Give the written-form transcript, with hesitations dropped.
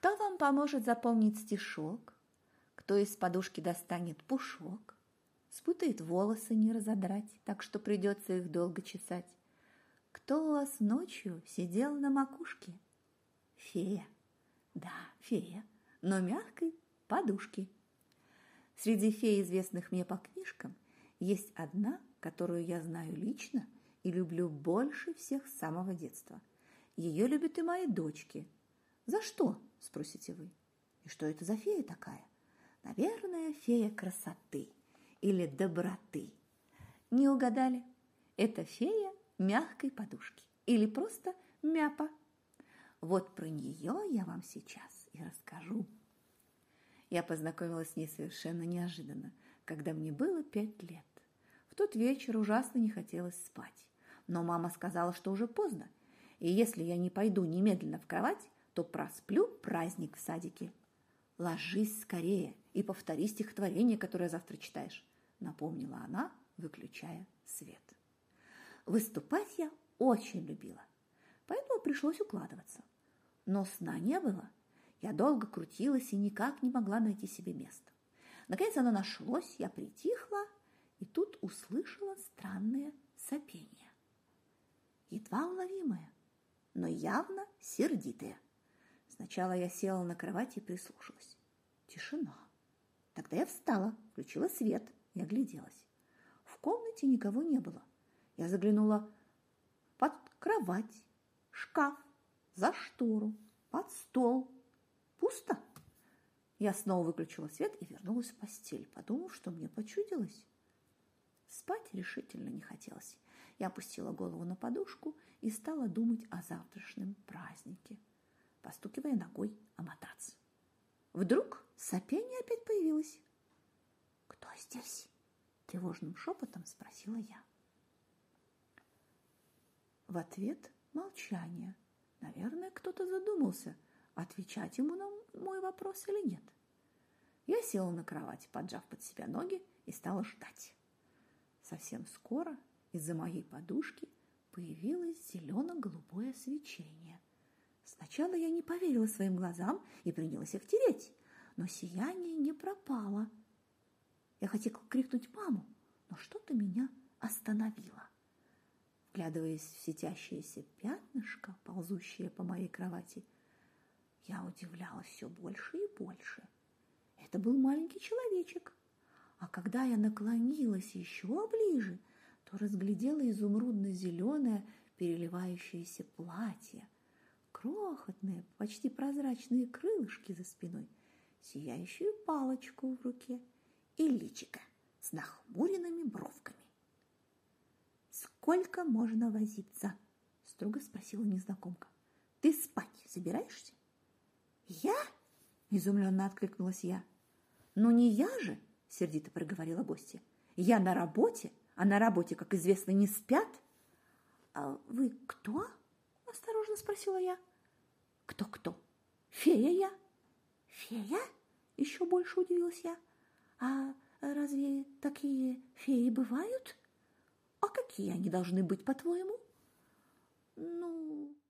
Кто вам поможет запомнить стишок? Кто из подушки достанет пушок? Спутает волосы не разодрать, так что придется их долго чесать. Кто у вас ночью сидел на макушке? Фея. Да, фея, но мягкой подушки. Среди фей, известных мне по книжкам, есть одна, которую я знаю лично и люблю больше всех с самого детства. Ее любят и мои дочки. За что, спросите вы? И что это за фея такая? Наверное, фея красоты или доброты. Не угадали? Это фея мягкой подушки или просто мяпа. Вот про нее я вам сейчас и расскажу. Я познакомилась с ней совершенно неожиданно, когда мне было 5 лет. В тот вечер ужасно не хотелось спать, но мама сказала, что уже поздно, и если я не пойду немедленно в кровать, то просплю праздник в садике. «Ложись скорее и повтори стихотворение, которое завтра читаешь», напомнила она, выключая свет. Выступать я очень любила, поэтому пришлось укладываться. Но сна не было. Я долго крутилась и никак не могла найти себе место. Наконец оно нашлось, я притихла, и тут услышала странное сопение. Едва уловимое, но явно сердитое. Сначала я села на кровати и прислушалась. Тишина. Тогда я встала, включила свет и огляделась. В комнате никого не было. Я заглянула под кровать, шкаф, за штору, под стол. Пусто. Я снова выключила свет и вернулась в постель, подумав, что мне почудилось. Спать решительно не хотелось. Я опустила голову на подушку и стала думать о завтрашнем празднике, постукивая ногой о матрац. Вдруг сопение опять появилось. «Кто здесь?» – тревожным шепотом спросила я. В ответ молчание. Наверное, кто-то задумался, отвечать ему на мой вопрос или нет. Я села на кровати, поджав под себя ноги, и стала ждать. Совсем скоро из-за моей подушки появилось зелено-голубое свечение. Сначала я не поверила своим глазам и принялась их тереть, но сияние не пропало. Я хотела крикнуть маму, но что-то меня остановило. Вглядываясь в светящееся пятнышко, ползущее по моей кровати, я удивлялась все больше и больше. Это был маленький человечек. А когда я наклонилась еще ближе, то разглядела изумрудно-зеленое переливающееся платье, крохотные, почти прозрачные крылышки за спиной, сияющую палочку в руке и личико с нахмуренными бровками. «Сколько можно возиться?» – строго спросила незнакомка. «Ты спать собираешься?» «Я?» – изумленно откликнулась я. «Ну не я же!» – сердито проговорила гостья. «Я на работе, а на работе, как известно, не спят». «А вы кто?» – осторожно спросила я. «Кто-кто? Фея я». «Фея?» – еще больше удивилась я. «А разве такие феи бывают? А какие они должны быть, по-твоему?» «Ну,